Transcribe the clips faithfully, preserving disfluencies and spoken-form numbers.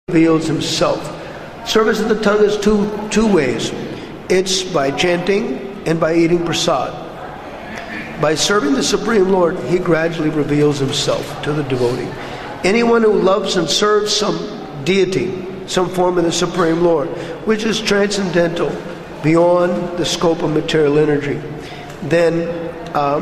reveals himself. Service of the tongue is two two ways. It's by chanting and by eating prasad. By serving the Supreme Lord, he gradually reveals himself to the devotee. Anyone who loves and serves some deity, some form of the Supreme Lord, which is transcendental, beyond the scope of material energy, then um,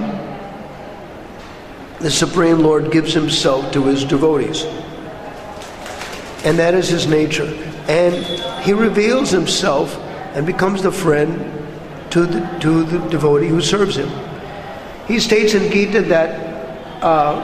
the Supreme Lord gives himself to his devotees. And that is his nature. And he reveals himself and becomes the friend to the, to the devotee who serves him. He states in Gita that uh,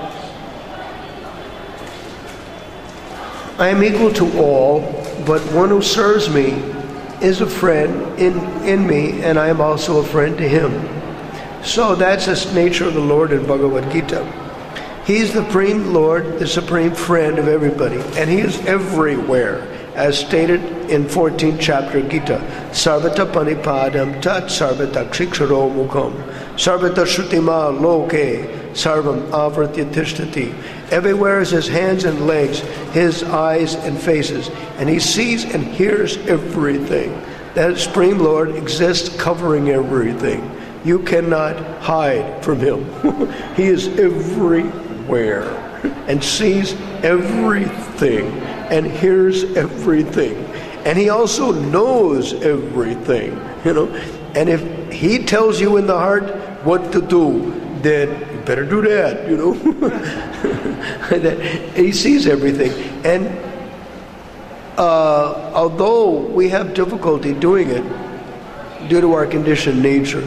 I am equal to all, but one who serves me is a friend in, in me, and I am also a friend to him. So that's the nature of the Lord in Bhagavad Gita. He's the Supreme Lord, the supreme friend of everybody, and he is everywhere, as stated in fourteenth chapter of Gita. Sarvata panipadam tat sarvata kshiksharo mukham sarvata shrutima loke sarvam avritya tishtati. Everywhere is his hands and legs, his eyes and faces, and he sees and hears everything. That Supreme Lord exists covering everything. You cannot hide from him. He is everywhere and sees everything and hears everything. And he also knows everything, you know. And if he tells you in the heart what to do, then you better do that, you know. He sees everything. And uh, although we have difficulty doing it due to our conditioned nature,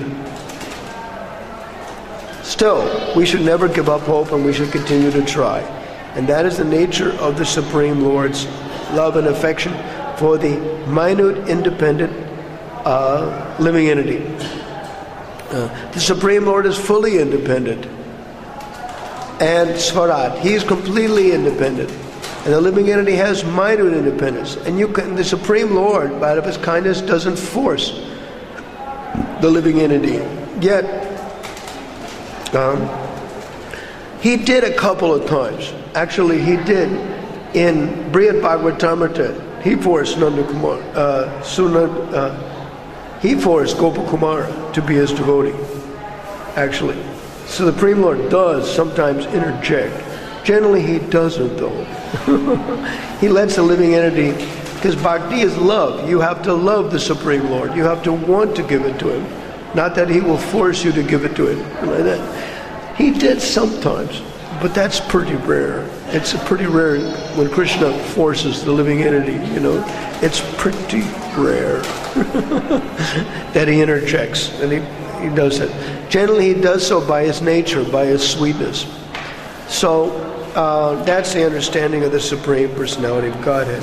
still, we should never give up hope, and we should continue to try. And that is the nature of the Supreme Lord's love and affection for the minute, independent, uh, living entity. Uh, the Supreme Lord is fully independent. And Swarat, he is completely independent. And the living entity has minute independence. And you can, the Supreme Lord, out of his kindness, doesn't force the living entity. Yet, Um, he did a couple of times. Actually, he did in Brihad Bhagavatamrita. He forced Nanda Kumar, uh, Sunad, uh, he forced Gopakumara to be his devotee. Actually, so the Supreme Lord does sometimes interject. Generally, he doesn't, though. He lets the living entity, because bhakti is love. You have to love the Supreme Lord. You have to want to give it to him. Not that he will force you to give it to him like that. He did sometimes, but that's pretty rare. It's pretty rare when Krishna forces the living entity, you know. It's pretty rare that he interjects, and he, he does it. Generally, he does so by his nature, by his sweetness. So uh, that's the understanding of the Supreme Personality of Godhead.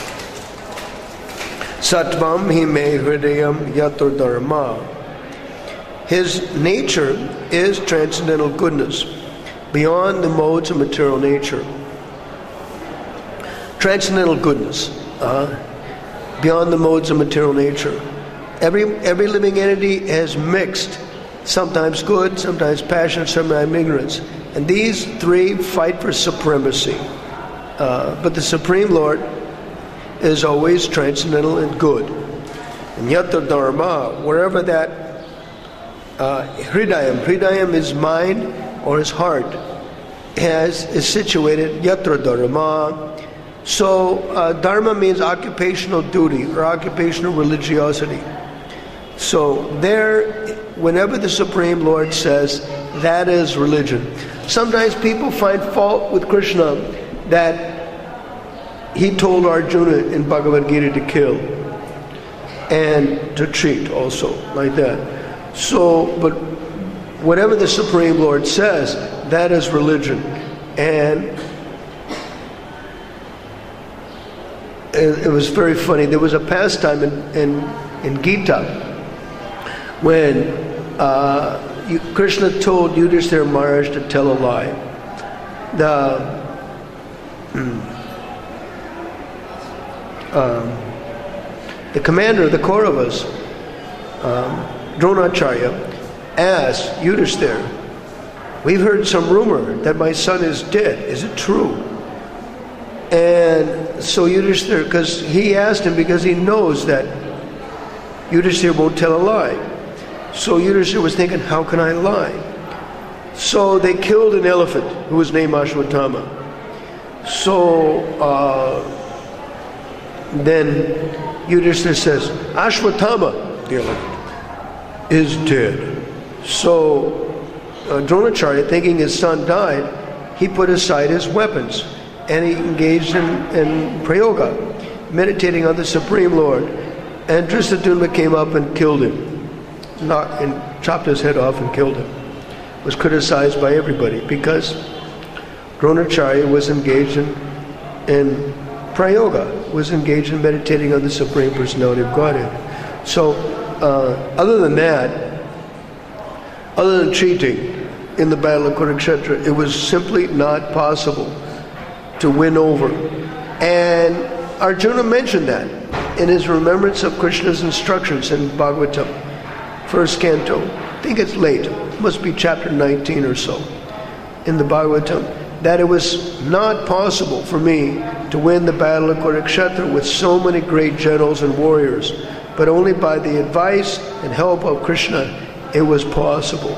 Sattvam hi me hridayam yatur dharma. His nature is transcendental goodness, beyond the modes of material nature. Transcendental goodness, uh, beyond the modes of material nature. Every every living entity is mixed, sometimes good, sometimes passionate, sometimes ignorance. And these three fight for supremacy. Uh, but the Supreme Lord is always transcendental and good. And yatra dharma, wherever that Uh, hridayam, hridayam is mind or his heart, has is situated yatra dharma. So uh, dharma means occupational duty or occupational religiosity. So there, whenever the Supreme Lord says, that is religion. Sometimes people find fault with Krishna that he told Arjuna in Bhagavad Gita to kill and to cheat also, like that. So, but whatever the Supreme Lord says, that is religion. And it, it was very funny. There was a pastime in, in, in Gita when uh, you, Krishna told Yudhishthira Maharaj to tell a lie. The, um, the commander of the Kauravas, um, Dronacharya, asked Yudhishthira, we've heard some rumor that my son is dead. Is it true? And so Yudhishthira, because he asked him because he knows that Yudhishthira won't tell a lie. So Yudhishthira was thinking, how can I lie? So they killed an elephant who was named Ashwatthama. So uh, then Yudhishthira says, Ashwatthama, the elephant, is dead. So uh, Dronacharya, thinking his son died, he put aside his weapons and he engaged in, in prayoga, meditating on the Supreme Lord. And Drishtadyumna came up and killed him, knocked and chopped his head off and killed him. Was criticized by everybody because Dronacharya was engaged in, in prayoga, was engaged in meditating on the Supreme Personality of Godhead. So, uh, other than that, other than cheating in the Battle of Kurukshetra, it was simply not possible to win over. And Arjuna mentioned that in his remembrance of Krishna's instructions in Bhagavatam, first canto. I think it's late, it must be chapter nineteen or so, in the Bhagavatam, that it was not possible for me to win the Battle of Kurukshetra with so many great generals and warriors, but only by the advice and help of Krishna it was possible.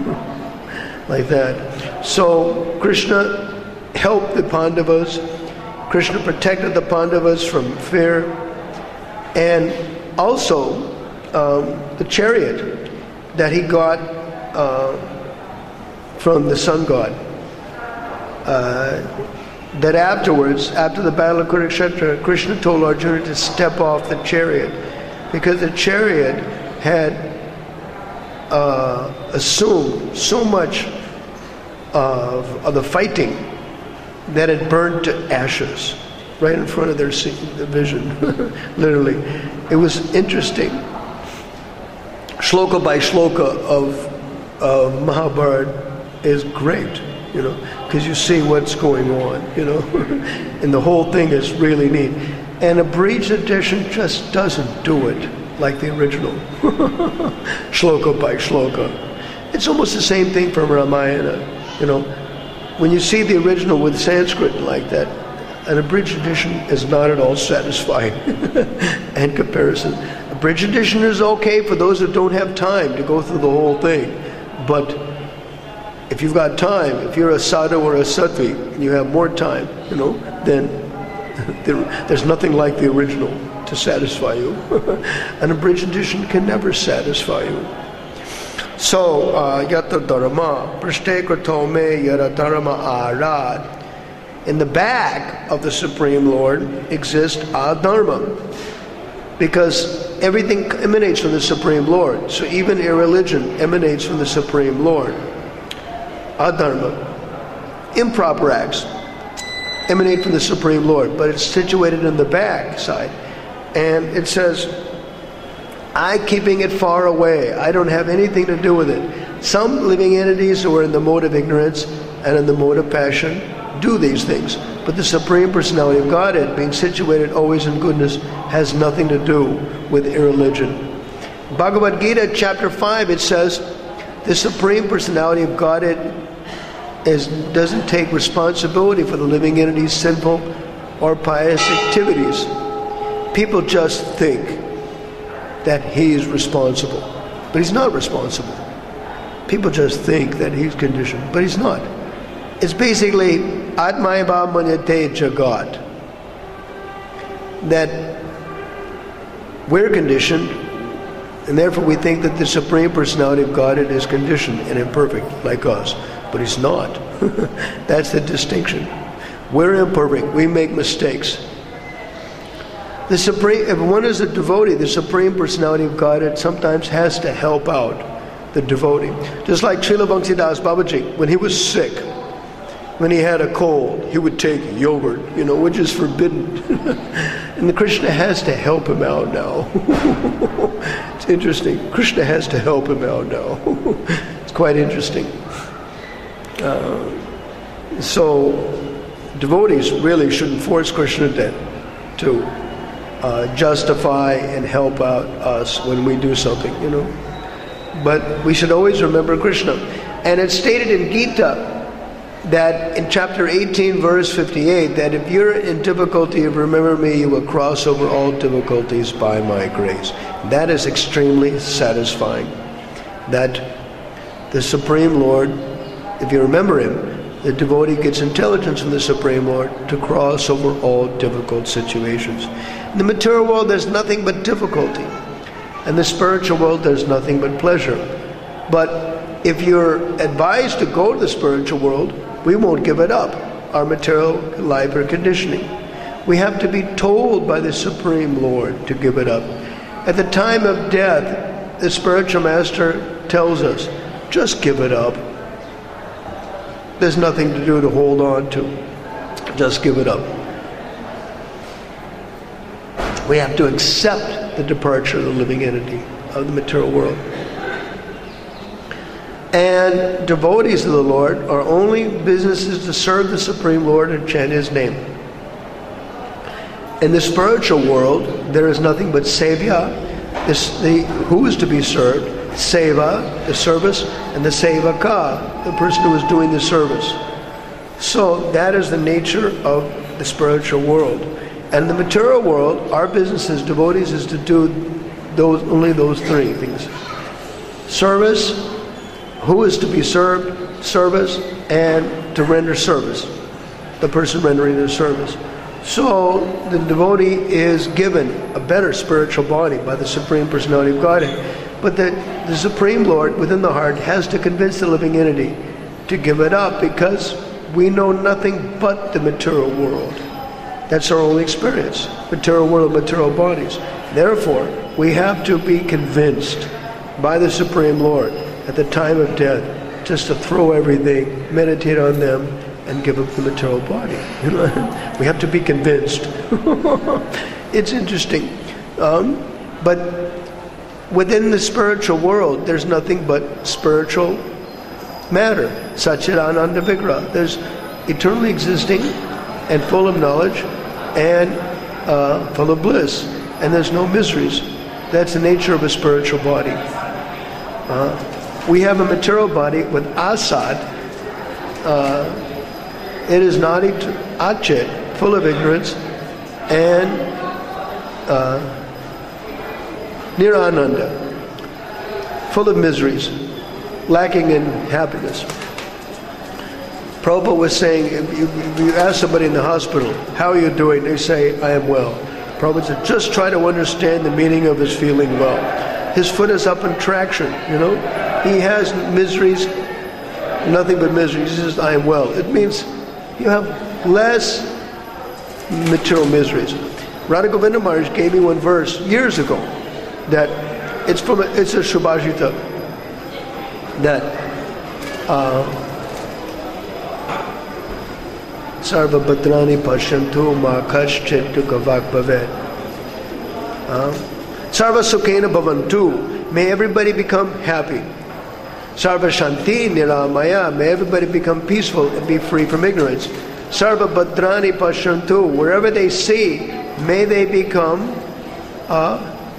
Like that. So Krishna helped the Pandavas. Krishna protected the Pandavas from fear. And also um, the chariot that he got uh, from the sun god. Uh, that afterwards, after the Battle of Kurukshetra, Krishna told Arjuna to step off the chariot because the chariot had uh, assumed so much of, of the fighting that it burned to ashes right in front of their vision, literally. It was interesting. Shloka by shloka of uh, Mahabharata is great, you know, because you see what's going on, you know, and the whole thing is really neat. And a abridged edition just doesn't do it like the original, shloka by shloka. It's almost the same thing from Ramayana, you know. When you see the original with Sanskrit like that, an abridged edition is not at all satisfying in comparison. Abridged edition is okay for those that don't have time to go through the whole thing. But if you've got time, if you're a sadhu or a sattvi, and you have more time, you know, then there, there's nothing like the original to satisfy you. An abridged edition can never satisfy you. So, yata dharma, prashte krato me yara dharma arad. In the back of the Supreme Lord exists adharma, because everything emanates from the Supreme Lord. So even irreligion emanates from the Supreme Lord. Adharma, improper acts, emanate from the Supreme Lord, but it's situated in the back side. And it says, I keeping it far away. I don't have anything to do with it. Some living entities who are in the mode of ignorance and in the mode of passion do these things. But the Supreme Personality of Godhead, being situated always in goodness, has nothing to do with irreligion. Bhagavad Gita, chapter five, it says, the Supreme Personality of Godhead is, doesn't take responsibility for the living entity's sinful or pious activities. People just think that he is responsible, but he's not responsible. People just think that he's conditioned, but he's not. It's basically Atmayava Manyate Jagat, that we're conditioned, and therefore we think that the Supreme Personality of Godhead is conditioned and imperfect like us, but he's not. That's the distinction. We're imperfect, we make mistakes. The Supreme, if one is a devotee, the Supreme Personality of Godhead sometimes has to help out the devotee. Just like Srila Bhaktisiddhanta Babaji, when he was sick, when he had a cold, he would take yogurt, you know, which is forbidden. And the Krishna has to help him out now. It's interesting. Krishna has to help him out now. It's quite interesting. Uh, so, devotees really shouldn't force Krishna to, to uh, justify and help out us when we do something, you know. But we should always remember Krishna. And it's stated in Gita, that in chapter eighteen, verse fifty-eight, that if you're in difficulty, remember me, you will cross over all difficulties by my grace. That is extremely satisfying. That the Supreme Lord, if you remember him, the devotee gets intelligence from the Supreme Lord to cross over all difficult situations. In the material world, there's nothing but difficulty. In the spiritual world, there's nothing but pleasure. But if you're advised to go to the spiritual world, we won't give it up, our material life or conditioning. We have to be told by the Supreme Lord to give it up. At the time of death, the spiritual master tells us, just give it up. There's nothing to do to hold on to. Just give it up. We have to accept the departure of the living entity of the material world. And devotees of the Lord, our only business is to serve the Supreme Lord and chant his name. In the spiritual world, there is nothing but sevya, this, the, who is to be served, seva, the service, and the sevaka, the person who is doing the service. So that is the nature of the spiritual world. And the material world, our business as devotees is to do those only those three things. Service, who is to be served, service, and to render service, the person rendering their service. So the devotee is given a better spiritual body by the Supreme Personality of Godhead. But the, the Supreme Lord within the heart has to convince the living entity to give it up, because we know nothing but the material world. That's our only experience, material world, material bodies. Therefore, we have to be convinced by the Supreme Lord at the time of death just to throw everything, meditate on them, and give up the material body. We have to be convinced. It's interesting. Um, but within the spiritual world, there's nothing but spiritual matter. Satchidananda Vigraha. There's eternally existing and full of knowledge and uh, full of bliss. And there's no miseries. That's the nature of a spiritual body. Uh, we have a material body with asad. Uh, it is not achet, full of ignorance, and uh, nirananda, full of miseries, lacking in happiness. Prabhupada was saying, if you, if you ask somebody in the hospital, how are you doing? They say, I am well. Prabhupada said, just try to understand the meaning of his feeling well. His foot is up in traction, you know. He has miseries, nothing but miseries. He says, I am well. It means you have less material miseries. Radha Govinda Maharaj gave me one verse years ago that it's from a, it's a Shubhashita that uh, Sarva Bhadrani Pashyantu Ma Kaschit Dukhavak Bhavet. Sarva Sukhena Bhavantu. May everybody become happy. Sarva Shanti Niramaya. May everybody become peaceful and be free from ignorance. Sarva Bhadrani Pashyantu. Wherever they see, may they become uh,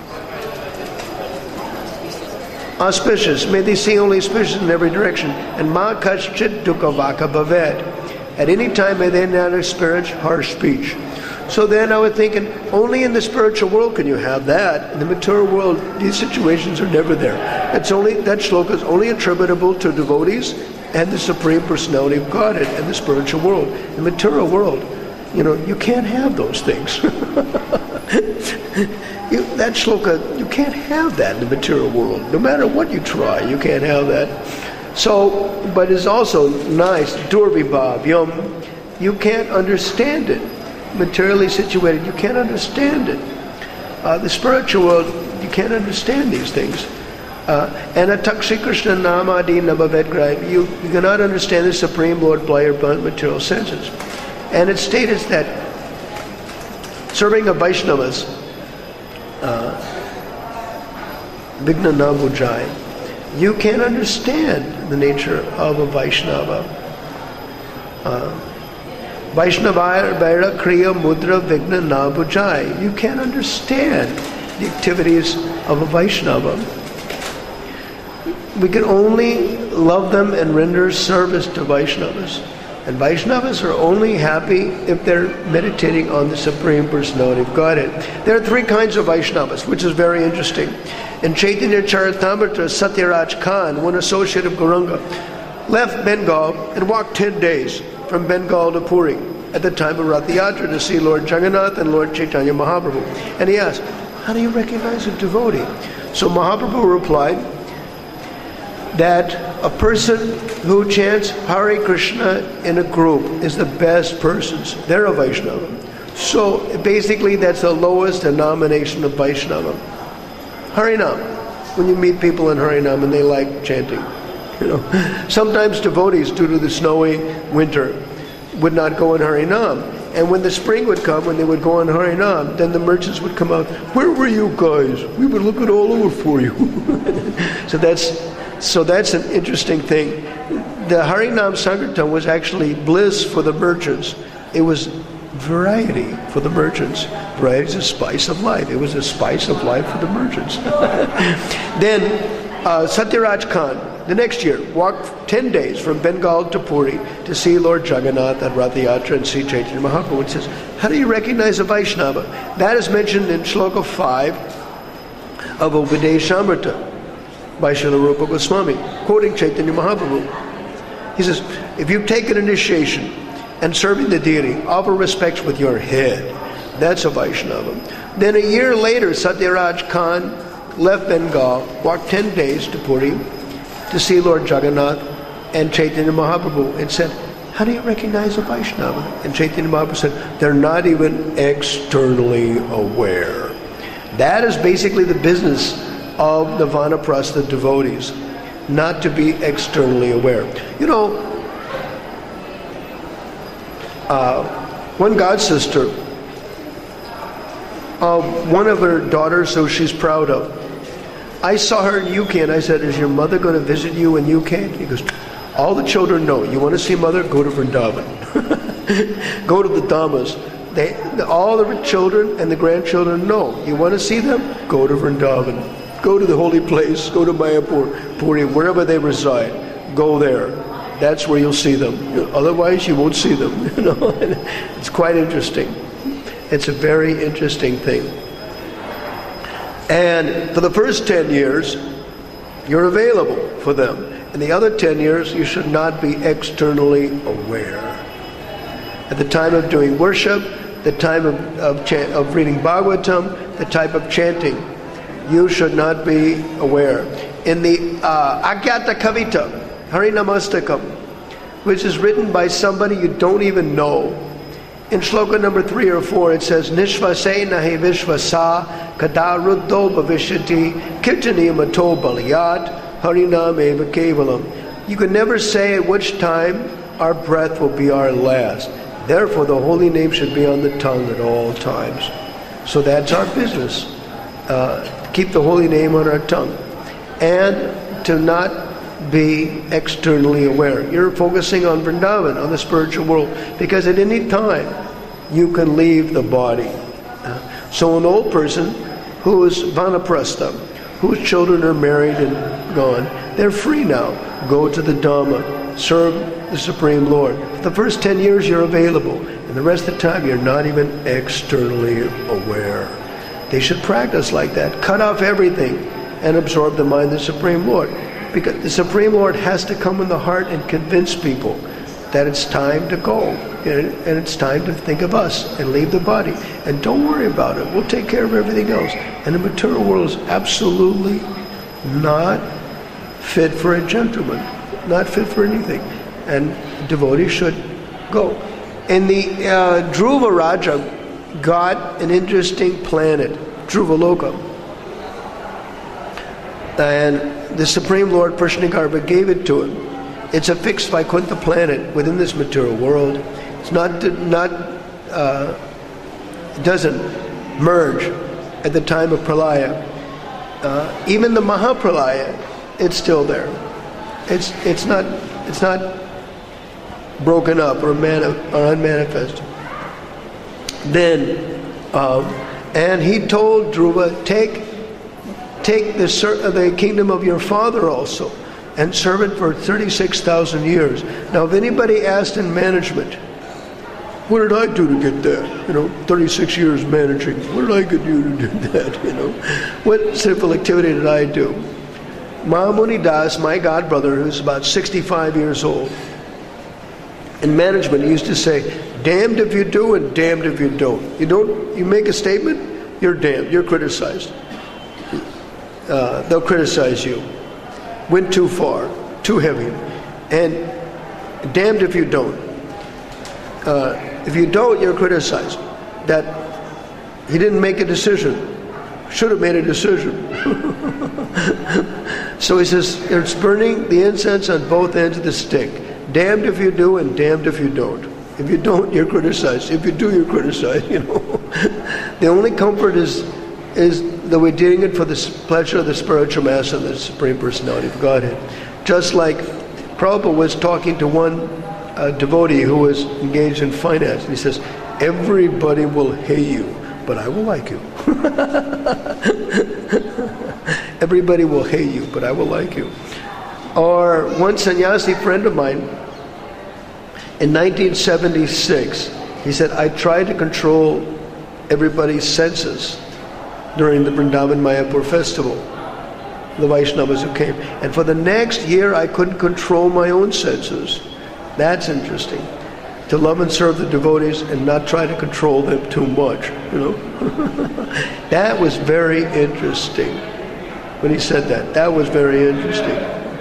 auspicious. May they see only auspicious in every direction. And Ma Kaschit Dukhavaka Bhavet. At any time may they not experience harsh speech. So then I was thinking, only in the spiritual world can you have that. In the material world, these situations are never there. It's only, that shloka is only attributable to devotees and the Supreme Personality of Godhead and the spiritual world. In the material world, you know, you can't have those things. you, that shloka, you can't have that in the material world. No matter what you try, you can't have that. So, but it's also nice, Durvibhav, Yom, you can't understand it. Materially situated, you can't understand it. Uh, the spiritual world, you can't understand these things. Uh, and a Takshi Krishna Namadi Nabhavedgra, you, you cannot understand the Supreme Lord by your blunt material senses. And it stated that serving a Vaishnavas, uh, Vigna Nabhujai, you can't understand the nature of a Vaishnava. Uh, Vaishnava Vaira Kriya Mudra Vigna Nabhujai. You can't understand the activities of a Vaishnava. We can only love them and render service to Vaishnavas And Vaishnavas are only happy if they're meditating on the Supreme Personality of Godhead. There are three kinds of Vaishnavas, which is very interesting. In Chaitanya Charitamrita, Satyaraj Khan, one associate of Gauranga, left Bengal and walked ten days from Bengal to Puri at the time of Rath Yatra to see Lord Jagannath and Lord Chaitanya Mahaprabhu. And he asked, how do you recognize a devotee? So Mahaprabhu replied that a person who chants Hare Krishna in a group is the best persons. They're a Vaishnava. So basically that's the lowest denomination of Vaishnava. Harinam. When you meet people in Harinam and they like chanting. You know, sometimes devotees, due to the snowy winter, would not go in Harinam. And when the spring would come, when they would go in Harinam, then the merchants would come out, where were you guys? We were looking all over for you. so that's so that's an interesting thing. The Harinam Sankirtan was actually bliss for the merchants. It was variety for the merchants. Variety is a spice of life. It was a spice of life for the merchants. Then uh, Satyaraj Khan, the next year, walked ten days from Bengal to Puri to see Lord Jagannath at Rath Yatra and see Chaitanya Mahaprabhu. And says, how do you recognize a Vaishnava? That is mentioned in Shloka five of Upadeshamrita by Srila Rupa Goswami, quoting Chaitanya Mahaprabhu. He says, if you take an initiation and serving the deity, offer respects with your head, that's a Vaishnava. Then a year later, Satyaraj Khan left Bengal, walked ten days to Puri to see Lord Jagannath and Chaitanya Mahaprabhu and said, how do you recognize a Vaishnava? And Chaitanya Mahaprabhu said, they're not even externally aware. That is basically the business of the Vanaprastha devotees, not to be externally aware. You know, uh, one god sister, uh, one of her daughters who she's proud of, I saw her in U K and I said, is your mother going to visit you in U K? He goes, all the children know. You want to see mother? Go to Vrindavan. Go to the Dhammas. They, all the children and the grandchildren know. You want to see them? Go to Vrindavan. Go to the holy place. Go to Mayapur, Puri, wherever they reside. Go there. That's where you'll see them. Otherwise, you won't see them. You know, it's quite interesting. It's a very interesting thing. And for the first ten years, you're available for them. In the other ten years, you should not be externally aware. At the time of doing worship, the time of, of, chant, of reading Bhagavatam, the type of chanting, you should not be aware. In the uh, Agyata Kavita, Harinamastakam, which is written by somebody you don't even know, in shloka number three or four, it says, Nishvase nahi vishvasa kada ruddho bhavishyati kirtani mato baliyat harinam eva kevalam. You can never say at which time our breath will be our last. Therefore, the holy name should be on the tongue at all times. So that's our business. Uh, keep the holy name on our tongue. And to not be externally aware. You're focusing on Vrindavan, on the spiritual world, because at any time you can leave the body. Uh, so an old person who is vanaprastha, whose children are married and gone, they're free now. Go to the Dhamma, serve the Supreme Lord. For the first ten years you're available, and the rest of the time you're not even externally aware. They should practice like that. Cut off everything and absorb the mind of the Supreme Lord. Because the Supreme Lord has to come in the heart and convince people that it's time to go. And it's time to think of us and leave the body. And don't worry about it. We'll take care of everything else. And the material world is absolutely not fit for a gentleman. Not fit for anything. And devotees should go. And the uh, Dhruva Raja got an interesting planet, Dhruvaloka. And the Supreme Lord Prashnagarbha gave it to him. It's a fixed Vaikuntha planet within this material world. It's not, not uh, it doesn't merge at the time of Pralaya. Uh, even the Mahapralaya, it's still there. It's it's not it's not broken up or man or unmanifest. Then, um, and he told Dhruva, take. Take the, the kingdom of your father also. and serve it for thirty-six thousand years. Now, if anybody asked in management, what did I do to get that? You know, thirty-six years managing. What did I do to do that? You know, what simple activity did I do? Mahamuni Das, my god brother, who's about sixty-five years old, in management, he used to say, damned if you do and damned if you don't. You don't, you make a statement, you're damned, you're criticized. Uh, they'll criticize you. Went too far, too heavy. And damned if you don't. Uh, if you don't, you're criticized. That he didn't make a decision. Should have made a decision. So he says, it's burning the incense on both ends of the stick. Damned if you do and damned if you don't. If you don't, you're criticized. If you do, you're criticized, you know. The only comfort is is that we're doing it for the pleasure of the spiritual master and the Supreme Personality of Godhead. Just like Prabhupada was talking to one uh, devotee who was engaged in finance. And he says, everybody will hate you, but I will like you. Everybody will hate you, but I will like you. Or one sannyasi friend of mine, in nineteen seventy-six, he said, I tried to control everybody's senses during the Vrindavan Mayapur festival, the Vaishnavas who came. And for the next year, I couldn't control my own senses. That's interesting. To love and serve the devotees and not try to control them too much, you know. That was very interesting. When he said that, that was very interesting.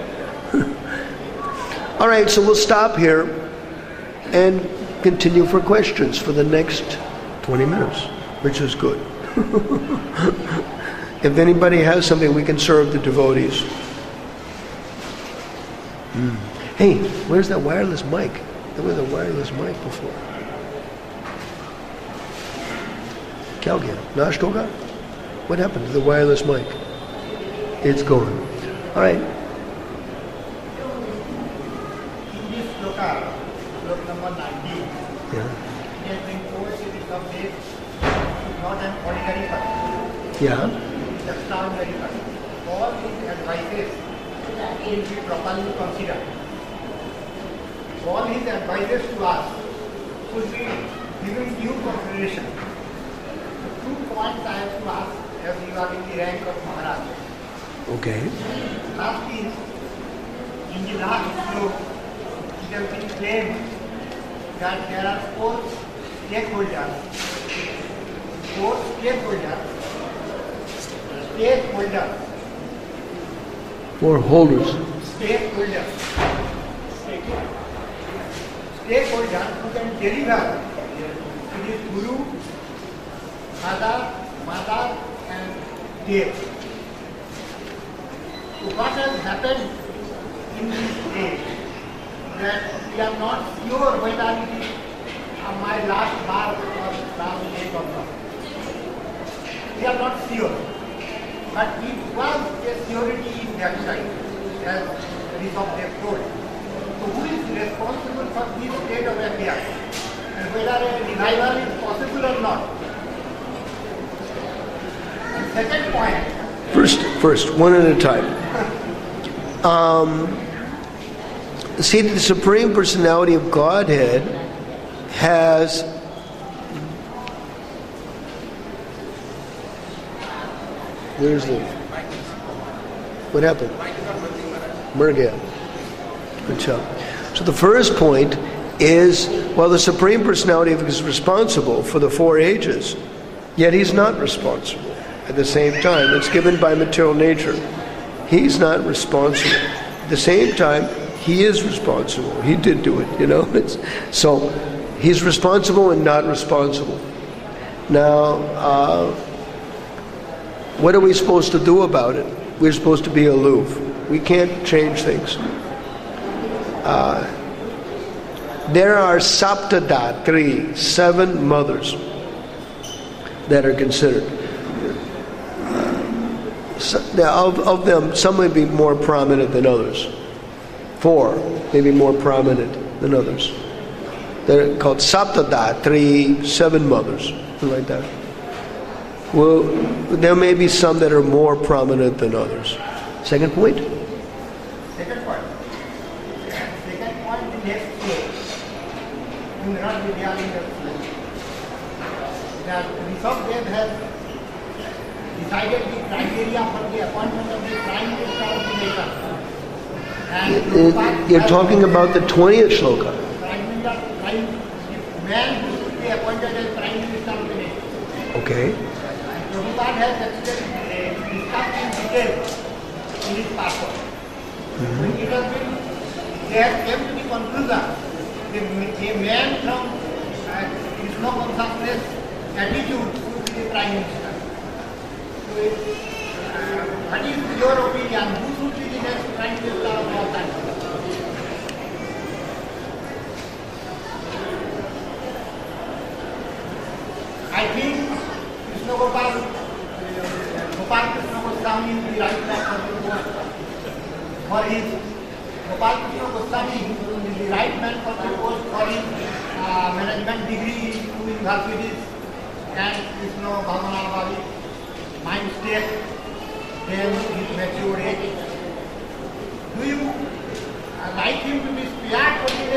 All right, so we'll stop here and continue for questions for the next twenty minutes, which is good. If anybody has something, we can serve the devotees. Mm. Hey, where's that wireless mic? There was a wireless mic before. Kya ho gaya? Nash hoga? What happened to the wireless mic? It's gone. All right. In this sloka, sloka number nineteen, Yeah. it has been told that the subject is not an ordinary person. Yeah. It's an extraordinary person. All his advices will be properly considered. All his advices to us should be given due consideration. The two points I have to ask, as you are in the rank of Maharaj. Okay. Last is, in the last slope, it has been claimed that there are four stakeholders. Four stakeholders. Stakeholders. Four holders. Stakeholders. Stakeholders who can deliver. It is Guru, Father, Mother, and Dev. So what has happened in this age that we are not sure whether it is uh, my last birth or last day or not. We are not sure. But it was a surety in that side, as Rishabh told. So who is responsible for this state of affairs? And whether a revival is possible or not? And second point. First, first, one at a time. Um, see, the Supreme Personality of Godhead has where's the what happened? Mer gaya. Good job. So the first point is, well, the Supreme Personality is responsible for the four ages, yet he's not responsible. At the same time, it's given by material nature. He's not responsible. At the same time, he is responsible. He did do it, you know. It's, so he's responsible and not responsible. Now, uh, what are we supposed to do about it? We're supposed to be aloof. We can't change things. Uh, there are Saptadatri, seven mothers that are considered. So, of, of them, some may be more prominent than others. Four may be more prominent than others. They're called Saptadatri, seven mothers, something like that. Well, there may be some that are more prominent than others. Second point? Second point. not be there in the flow. That Rishabh has decided the criteria for the appointment of the Prime Minister of the nation. And you're talking about the twentieth shloka. Prime Minister, prime, man who should be appointed as Prime Minister of the nation. Okay. And Prabhupada has explained, discussed in detail in his passport. Mm-hmm. It has been, they have came to the conclusion that a man from uh, Krishna consciousness attitude should be the Prime Minister. So, uh, what is your opinion? Who should be the next Prime Minister of all time? I think Krishna Gopal, uh, Gopal Krishna Goswami is the right man for the post. For his Gopal Krishna Goswami is the right man for the post for his uh, management degree in two universities and Krishna Bhavana Bhavi, mind state, then his mature age. Do you uh, like him to be spared for the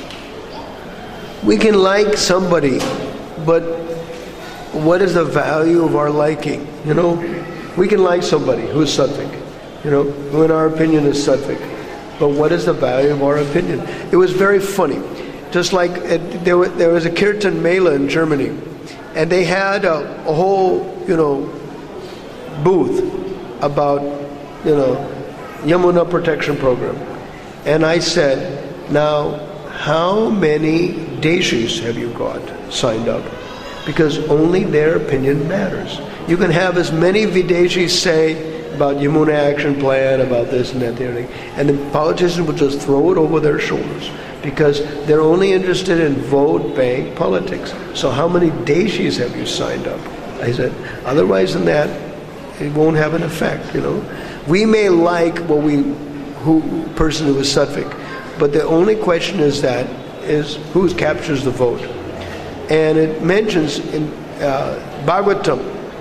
nation? We can like somebody, but what is the value of our liking? You know, we can like somebody who's sattvic, you know, who in our opinion is sattvic. But what is the value of our opinion? It was very funny. Just like uh, there, was, there was a Kirtan Mela in Germany, and they had a, a whole, you know, booth about, you know, Yamuna Protection Program. And I said, now, how many deshis have you got signed up? Because only their opinion matters. You can have as many Videshis say about Yamuna Action Plan, about this and that, the other thing, and the politicians will just throw it over their shoulders because they're only interested in vote bank politics. So how many deshis have you signed up? I said, otherwise than that, it won't have an effect, you know. We may like what we, who person who is sattvic, but the only question is that, is who captures the vote. And it mentions in uh, Bhagavatam,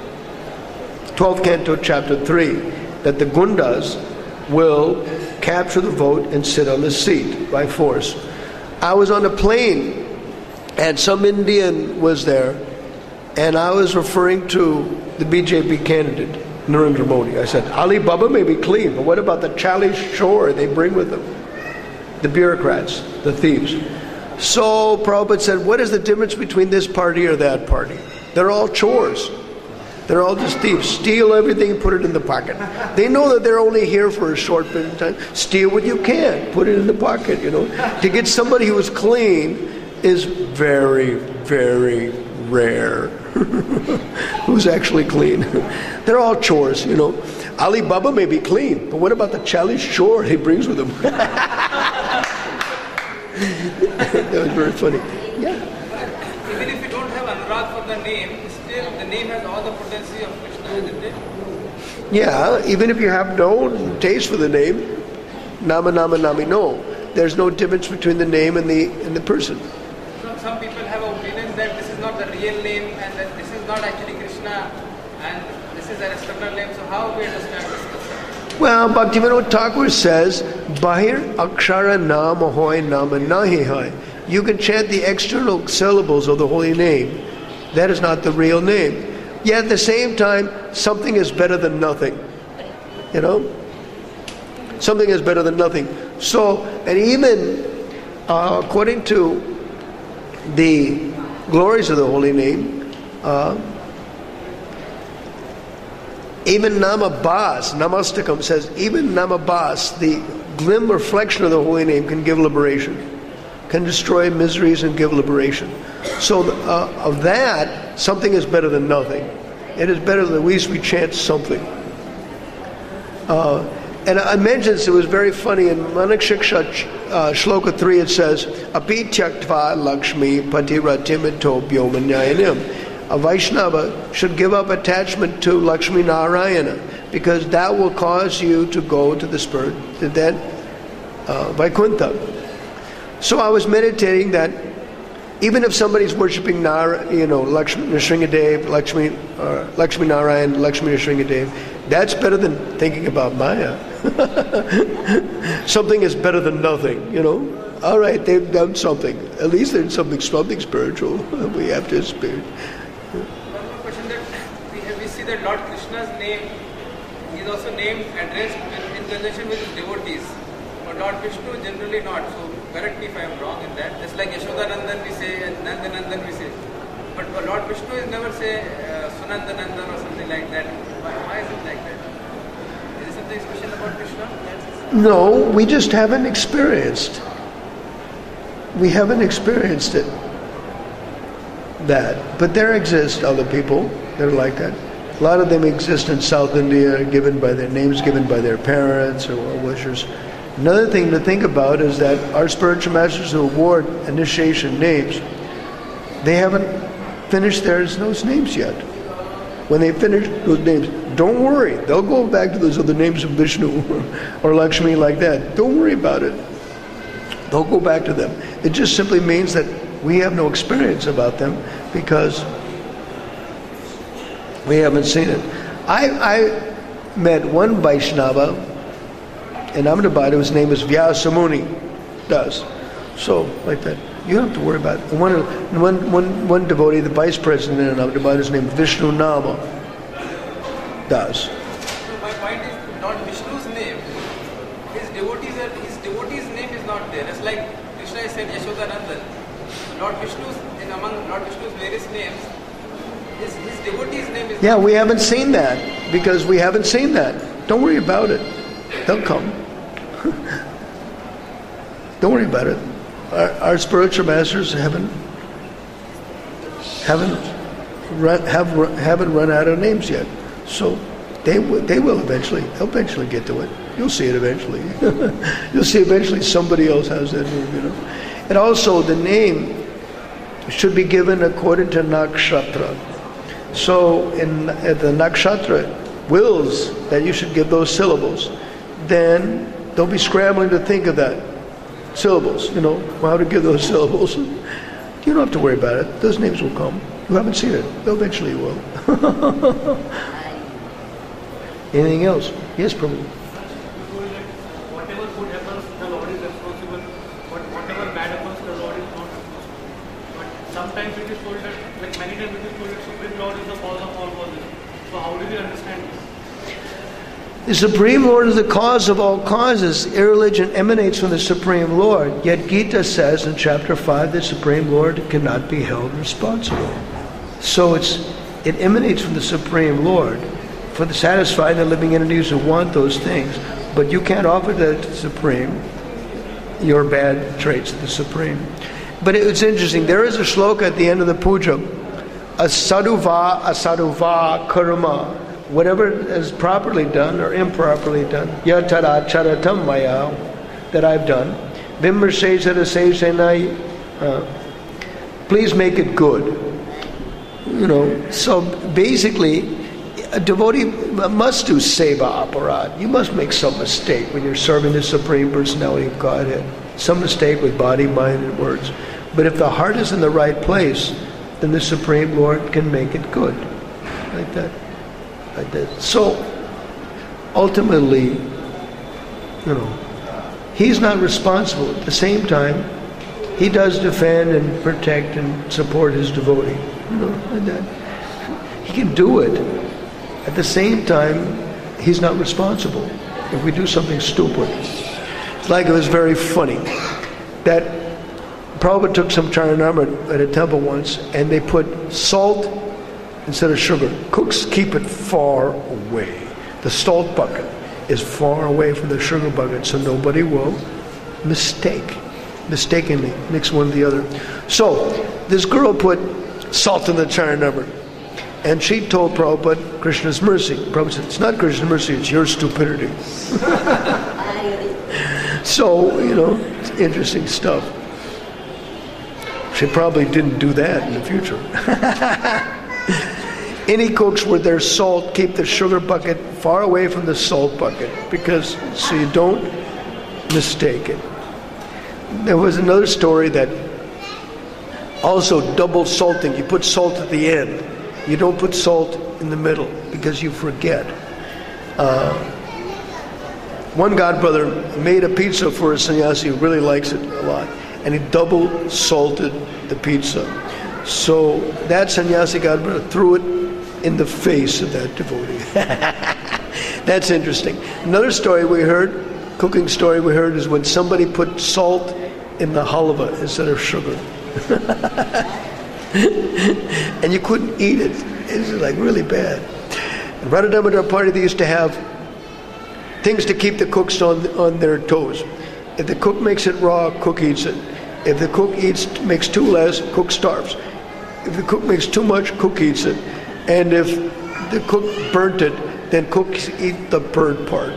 twelfth canto, chapter three, that the Gundas will capture the vote and sit on the seat by force. I was on a plane, and some Indian was there, and I was referring to the B J P candidate, Narendra Modi. I said, Ali Baba may be clean, but what about the Chalice Shore they bring with them? The bureaucrats, the thieves. So Prabhupada said, what is the difference between this party or that party? They're all chores. They're all just thieves. Steal everything and put it in the pocket. They know that they're only here for a short period of time. Steal what you can. Put it in the pocket, you know. To get somebody who is clean is very, very rare. Who's actually clean? They're all chores, you know. Ali Baba may be clean, but what about the Chalice Shore he brings with him? That was very funny. Yeah. Even if you don't have Anurag for the name, still the name has all the potency of Krishna, isn't it? Yeah, even if you have no taste for the name, Nama Nama Nami, no. There's no difference between the name and the and the person. So some people have an opinion that this is not the real name and that this is not actually Krishna and this is an external name. So how we understand this? Well, Bhaktivinoda Thakur says, Bahir Akshara Nama Hoy Nama Nahi Hoy. You can chant the external syllables of the holy name. That is not the real name. Yet at the same time, something is better than nothing. You know? Something is better than nothing. So, and even uh, according to the glories of the holy name, uh, even Namabhas, Namastakam says, even Namabhas, the glim reflection of the holy name can give liberation, can destroy miseries and give liberation. So uh, of that, something is better than nothing. It is better than at least we chant something. Uh, and I mentioned this, it was very funny, in Manakshiksha uh, Shloka three it says, Api tyaktva Lakshmi patiratimito bhyomanyayanim. A Vaishnava should give up attachment to Lakshmi Narayana because that will cause you to go to the spirit, to that uh, Vaikuntha. So I was meditating that even if somebody's worshipping Nara, you know, Lakshmi Nrsingadev, Lakshmi, uh, Lakshmi Narayan, Lakshmi Nrsingadev, that's better than thinking about Maya. Something is better than nothing, you know. All right, they've done something. At least there's something, something spiritual. We have to spirit. One more question that we have, we see that Lord Krishna's name is also named, addressed in, in conjunction with his devotees. But Lord Vishnu generally not. So correct me if I am wrong in that. Just like Yashodanandan we say and Nandanandan we say. But Lord Vishnu is never say uh, Sunandanandan or something like that. Why, why is it like that? Is there something special about Krishna? No, we just haven't experienced. We haven't experienced it. That. But there exist other people that are like that. A lot of them exist in South India, given by their names given by their parents or well-wishers. Another thing to think about is that our spiritual masters who award initiation names, they haven't finished theirs those names yet. When they finish those names, don't worry. They'll go back to those other names of Vishnu or Lakshmi like that. Don't worry about it. They'll go back to them. It just simply means that we have no experience about them because we haven't seen it. I, I met one Vaishnava in Ahmedabad whose name is Vyasamuni. Does. So, like that. You don't have to worry about it. One, one, one, one devotee, the vice president in Ahmedabad, is named Vishnu Nama. Does. So my point is not Vishnu's name. His devotees are, his devotee's name is not there. It's like Krishna is said Yashodanandan. Lord Vishnu's, in among Lord Vishnu's various names, his, his devotee's name is Yeah, we haven't seen that because we haven't seen that. Don't worry about it. They'll come. Don't worry about it. Our, our spiritual masters haven't haven't run, have haven't run out of names yet. So they w- they will eventually. They'll eventually get to it. You'll see it eventually. You'll see eventually somebody else has that name. You know. And also the name should be given according to nakshatra. So in uh, the nakshatra wills that you should give those syllables, then don't be scrambling to think of that syllables, you know, how to give those syllables. You don't have to worry about it. Those names will come. You haven't seen it. Eventually you will. Anything else? Yes, Prabhu. Whatever good happens, the Lord is responsible. But whatever bad happens, the Lord is not responsible. But sometimes it is told that, like many times it is told that Supreme Lord is the cause of all causes. So how do we understand this? The Supreme Lord is the cause of all causes. Irreligion emanates from the Supreme Lord. Yet Gita says in chapter five that Supreme Lord cannot be held responsible. So it's it emanates from the Supreme Lord for the satisfying the living entities who want those things. But you can't offer that to the Supreme, your bad traits to the Supreme. But it's interesting. There is a shloka at the end of the puja. Asaduva, asaduva, karma. Whatever is properly done or improperly done, yatara charatam maya, that I've done, vimrshesarasesenai, please make it good. You know, so basically, a devotee must do seva aparad. You must make some mistake when you're serving the Supreme Personality of Godhead. Some mistake with body, mind, and words. But if the heart is in the right place, then the Supreme Lord can make it good. Like that. Like that. So, ultimately, you know, he's not responsible. At the same time, he does defend and protect and support his devotee. You know, like that. He can do it. At the same time, he's not responsible if we do something stupid. It's like it was very funny that Prabhupada took some charanamrita at a temple once and they put salt instead of sugar. Cooks keep it far away. The salt bucket is far away from the sugar bucket so nobody will mistake, mistakenly mix one or the other. So, this girl put salt in the charanamrita and she told Prabhupada, Krishna's mercy. Prabhupada said, it's not Krishna's mercy, it's your stupidity. So, you know, it's interesting stuff. She probably didn't do that in the future. Any cooks with their salt keep the sugar bucket far away from the salt bucket because so you don't mistake it. There was another story that also double salting. You put salt at the end. You don't put salt in the middle because you forget. Uh, one godbrother made a pizza for a sannyasi who really likes it a lot, and he double salted the pizza. So that sannyasi godbrother threw it in the face of that devotee. That's interesting. Another story we heard, cooking story we heard, is when somebody put salt in the halva instead of sugar. And you couldn't eat it. It was like really bad. In Radha Damodar party, they used to have things to keep the cooks on on their toes. If the cook makes it raw, cook eats it. If the cook eats makes too less, cook starves. If the cook makes too much, cook eats it. And if the cook burnt it, then cooks eat the burnt part.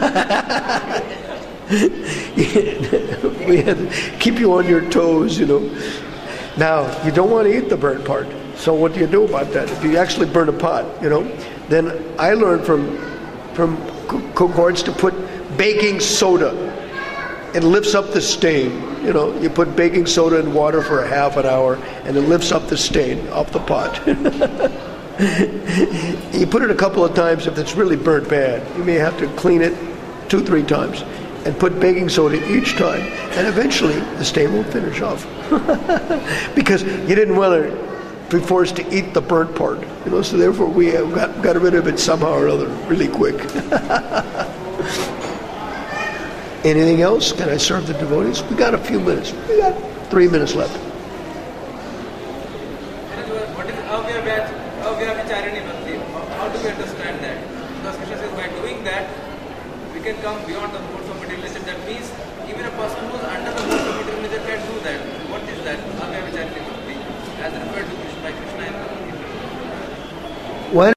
We had to keep you on your toes, you know. Now, you don't want to eat the burnt part. So what do you do about that? If you actually burn a pot, you know, then I learned from from cohorts to put baking soda. It lifts up the stain. You know, you put baking soda in water for a half an hour, and it lifts up the stain off the pot. You put it a couple of times. If it's really burnt bad, you may have to clean it two, three times, and put baking soda each time, and eventually the stain will finish off. Because you didn't want to be forced to eat the burnt part, you know. So therefore, we got got rid of it somehow or other, really quick. Anything else? Can I serve the devotees? We got a few minutes. We got three minutes left. What is Avyavicharani Bhakti? How do we understand that? Because Krishna says by doing that, we can come beyond the modes of material nature. That means even a person who is under the modes of material nature can do that. What is that? Avyavicharani Bhakti, as referred to by Krishna in the Gita. Why